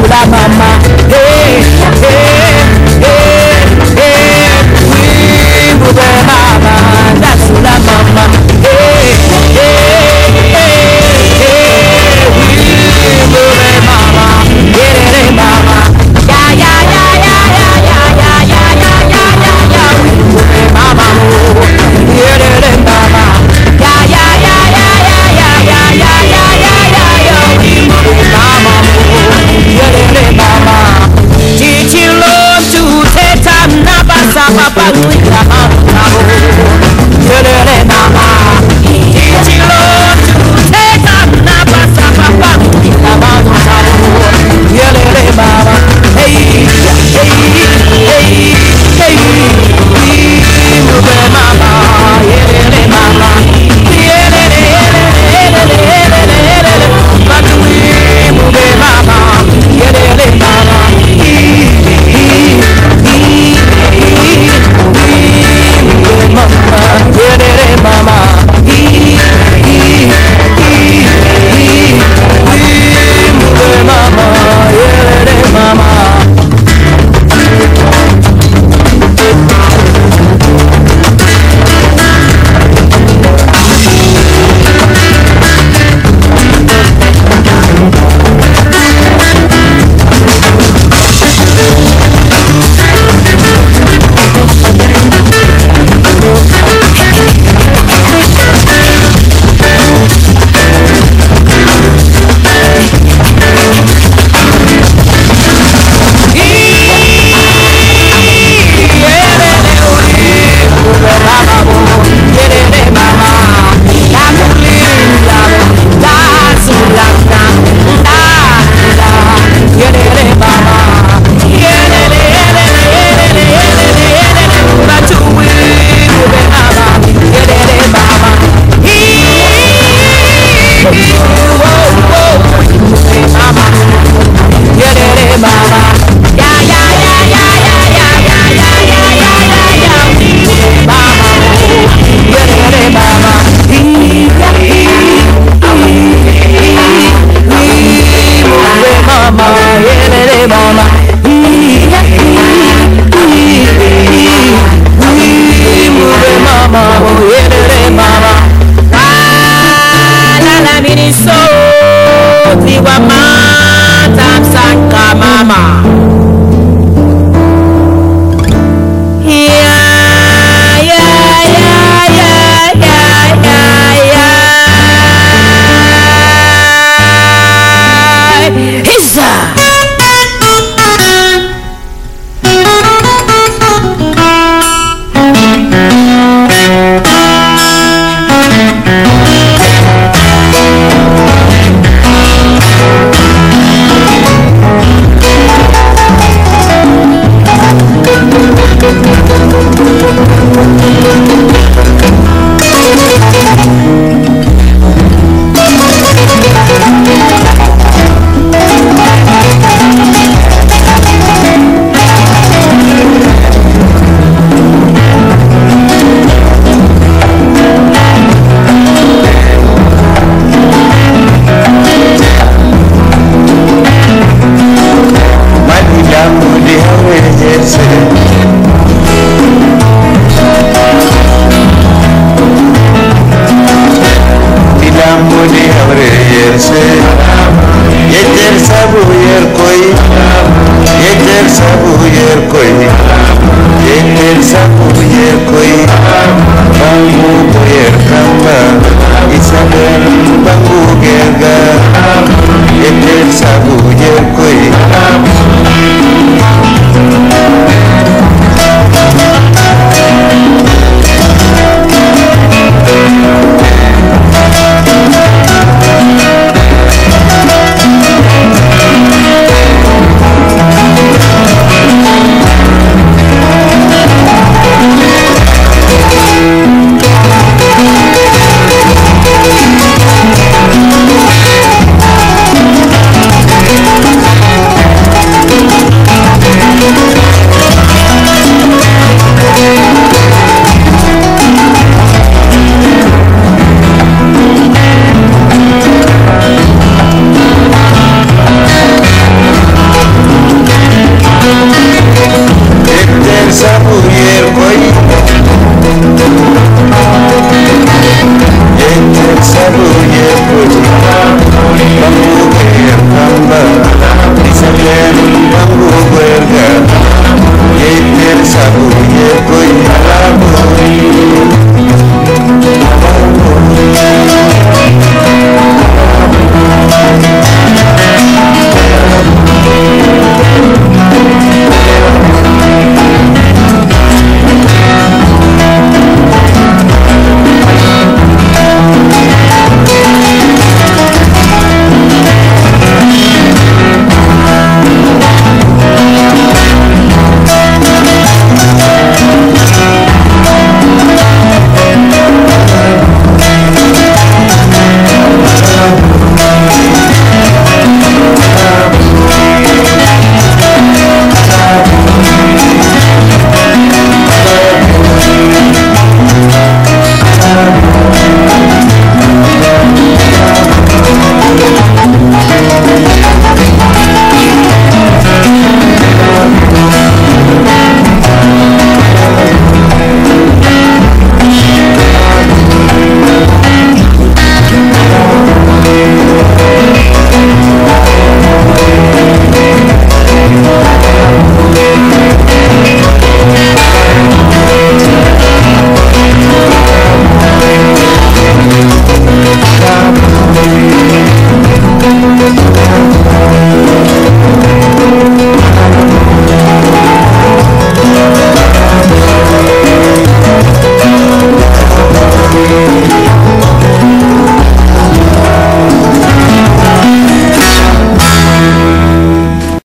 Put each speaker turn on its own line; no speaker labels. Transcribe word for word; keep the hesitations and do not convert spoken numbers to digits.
la mama. Hey, hey, hey, hey. We move the mama. That's la mama. Hey, hey, hey, hey. We move the mama. Get it, mama. Yeah, yeah, yeah, yeah, yeah, yeah, yeah, yeah, yeah, yeah, yeah. We move the mama. Get it, mama. Yeah, yeah, yeah, yeah, yeah, yeah, yeah, yeah, yeah, yeah, yeah, yeah. We move the mama. Get it, mama. Teaching love to take time, never stop, papa, we come out. Get it, mama. Teaching love to take time, never stop, papa, we come out. Get it, mama. Hey, hey, hey, hey. We move the mama. Get it, mama. Get it, get it, get it, get it. But we move the mama. Get it, mama.
Say